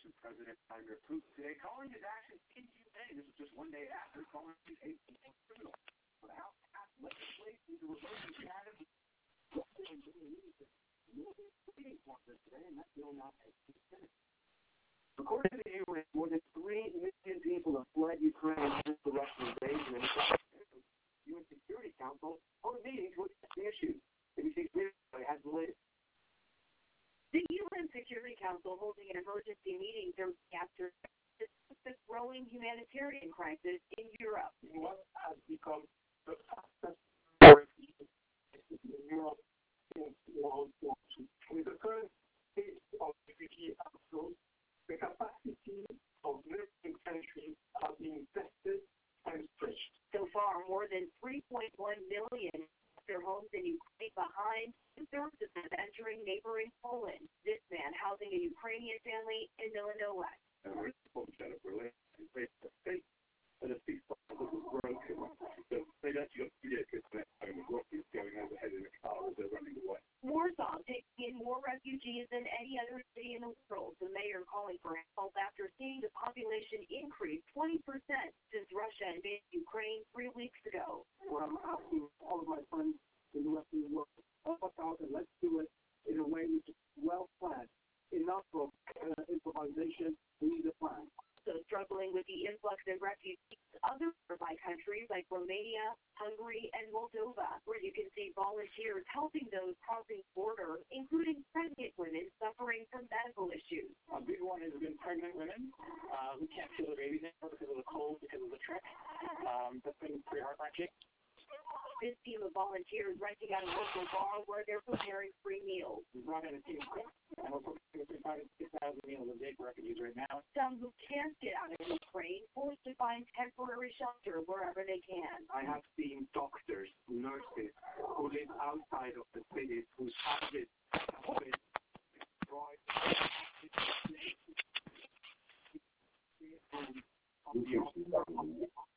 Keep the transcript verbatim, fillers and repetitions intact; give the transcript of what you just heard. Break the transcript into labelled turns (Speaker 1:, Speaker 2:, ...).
Speaker 1: Russian President Vladimir Putin today calling his actions inhumane. This is just one day after calling him a criminal. The House passed legislation to reverse the status of today, and that bill now has two senators. According to the U N, more than three million people have fled Ukraine since the Russian invasion. And the U N Security Council held a meeting to address the issue. A B C's Lee has the latest.
Speaker 2: The U N Security Council holding an emergency meeting after the growing humanitarian crisis in Europe.
Speaker 1: What has become the fastest growing in Europe since World War Two? With the current state of refugee outflow, the capacity of neighboring countries are being tested and stretched.
Speaker 2: So far, more than three point one million left their homes in Ukraine behind, two-thirds of them entering neighboring Poland. This man housing a Ukrainian family in Milanowa.
Speaker 1: And we're supposed to have a relationship face to face, and the ceasefire was broken. So they let you get to that home with rockets going overhead in a car as they're running away.
Speaker 2: Warsaw taking in more refugees than any other city in the world. The mayor calling for help after seeing the population increase twenty percent since Russia invaded Ukraine three weeks ago.
Speaker 1: Well, I'm asking all of my friends in the rest of the world, help us out and let's do it in a way which is well planned. Enough of uh, improvisation. We need a plan.
Speaker 2: So struggling with the influx of refugees, other nearby countries like Romania, Hungary, and Moldova, where you can see volunteers helping those crossing the border, including pregnant women suffering from medical issues.
Speaker 1: A big one has been pregnant women uh, who can't feel their babies anymore because of the cold, because of the trek. Um, that's been pretty heart-wrenching.
Speaker 2: This team of volunteers renting out a local bar where they're preparing free meals.
Speaker 1: We brought in a team of cooks, and we're cooking six thousand meals a day for refugees right now.
Speaker 2: Some who can't get out of Ukraine forced to find temporary shelter wherever they can.
Speaker 1: I have seen doctors, nurses who live outside of the cities whose houses have been destroyed. On the